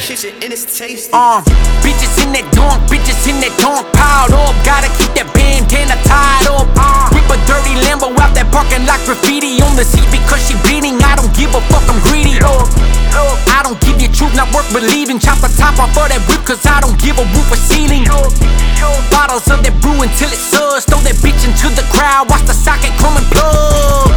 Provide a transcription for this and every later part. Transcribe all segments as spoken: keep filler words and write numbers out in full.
kitchen and it's tasty. Um, bitches in that donk, bitches in that donk, piled up. Gotta keep that bandana tied up. Uh, Rip a dirty Lambo out that parking lot, graffiti on the seat because she bleeding. I don't give a fuck, I'm greedy. I don't give you truth, not worth believing. Chop the top off of that whip cause I don't give a roof or ceiling. Bottles of that brew until it suds. Throw that bitch into the crowd, watch the socket come and plug.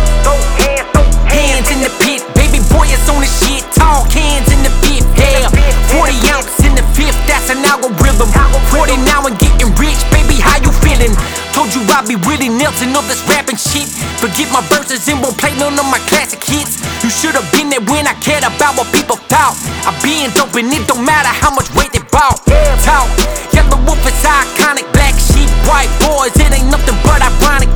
Hands in the pit, baby boy it's on the shit. Tall cans in the fifth, yeah. Forty ounce in the fifth, that's an algorithm. Forty now and getting rich, baby how you feeling? Told you I be Willie Nelson of this rapping shit. Forget my verses and won't play none of my classic hits. You should've been there when I cared about what people thought. I been dope and it don't matter how much weight they bought. Talk, Yellow Wolf is iconic. Black sheep, white boys, it ain't nothing but ironic.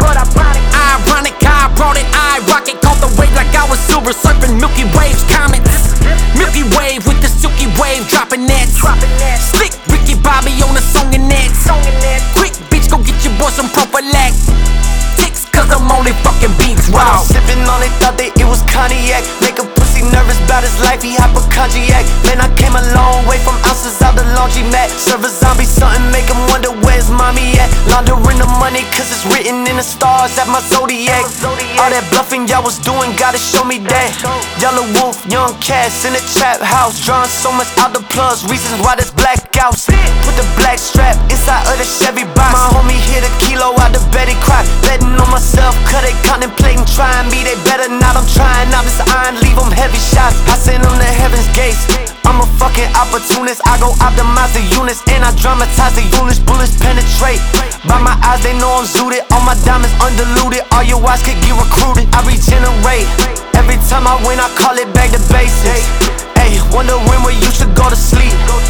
Ironic, I brought it, I rock it. Caught the wave like I was silver surfing Milky Wave's comets. Milky Wave with the silky wave dropping nets. Slick Ricky Bobby on the song and nets. Quick bitch, go get your boy some prophylactics cause I'm only fucking beats raw. Sipping on it, thought that it was cognac. Make a pussy nervous about his life, he hypochondriac. Man, I came a long way from ounces out the laundromat. Serve a zombie something, make him wonder where's mommy at. Laundering the money cause it's written in the stars at my zodiac. All that bluffing y'all was doing, gotta show me that. Yellow Wolf, young cats in the trap house. Drawing so much out the plugs, reasons why there's blackouts. Put the black strap inside of the Chevy box. My homie hit a kilo out the Betty Crock. Betting on myself, cause they contemplating trying me. They better not, I'm trying out this iron, leave them heavy shots. I send them to heaven's gates. I'm a fucking opportunist. I go optimize the units and I dramatize the units. Bullets penetrate. By my eyes, they know I'm zooted. All my diamonds undiluted. All your eyes could get recruited. I regenerate. Every time I win, I call it back to basics. Ayy, wonder when where you should go to sleep.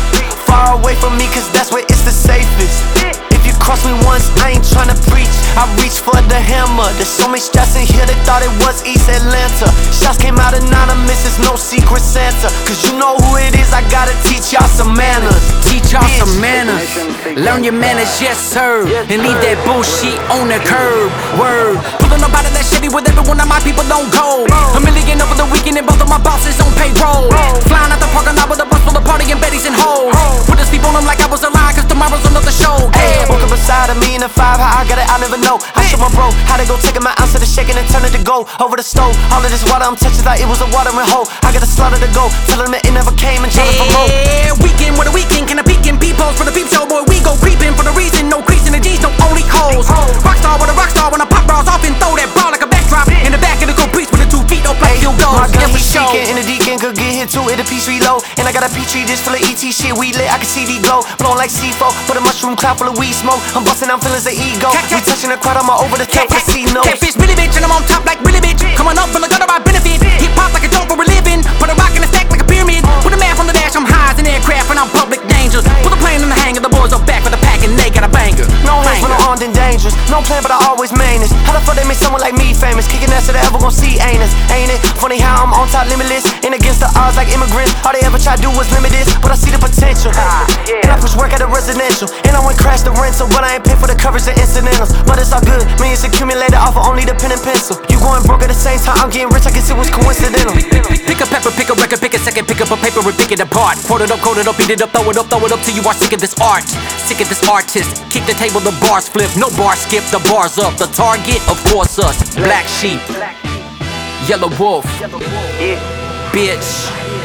Far away from me, cause that's where it's the safest. If you cross me once, I ain't tryna preach. I reach for the hammer. There's so many shots in here, they thought it was East Atlanta. Shots came out anonymous, it's no secret Santa. Cause you know who it is, I gotta teach y'all some manners. Teach y'all some manners. Learn your manners, yes sir. And leave that bullshit on the curb. Word. Pulling up out of that Chevy with every one of my people don't go. A million over the weekend and both of my bosses on payroll. Flying out the parking lot with a bus full of party and Betty's and hoes. Put a sleep on them like I was alive, cause tomorrow's another show. Ay, woke up beside of me in a five, how I got it, I never know. I show my bro how they go taking my ounce of the shaking and turn it to gold. Over the stove, all of this water I'm touching like it was a watering hole. I got a slaughter to go, tell them that it never came and try to promote. Yeah, weekend with a weekend, can I peek in peepholes for the peep show? Boy, we go creeping for the reason, no crease in the G's, no only holes. Rockstar with a rockstar when I pop bras off and throw that ball like a backdrop. In the back of the caprice with the two feet, no play field goals. My gun, Yeah, he for sure. seeking, and the deacon could get hit too, it a piece reload. And I got a Petri dish full of E T shit, we lit, I can see the glow. Blowing like C four, but a mushroom cloud full of weed smoke. I'm busting out feelings of ego. We touching the crowd, I'm all over the top, I see no. Catfish, really bitch, and I'm on top like really bitch. Coming up from the gutter, I benefit. Hip hop like a joke for a living. Put a rock in a stack like a pyramid. Put a man from the dash, I'm high as an aircraft, and I'm public danger. Put a plane in the hangar, the boys are back for the pack, and they got a banger. No hands when I'm armed and dangerous. No plan, but I always main this. How the fuck they make someone like me famous? Kicking ass that they ever gon' see, ain't it? Ain't it? Funny how I'm on top limitless. And against the odds like immigrants. All they ever try to do was limit this, but I see the potential. And I push work at a residential. And I went crash the rental, but I ain't pay for the coverage and incidentals. But it's all good, millions accumulated off of only the pen and pencil. You going broke at the same time, I'm getting rich, I guess it was coincidental. Pick a pepper, pick a record, pick a second, pick up a paper and pick it apart. Quote it up, quote it up, beat it up, throw it up, throw it up till you are sick of this art. Sick of this artist, kick the table, the bars flip. No bar skip, the bars up. The target, of course us. Black sheep, Yellow Wolf, bitch.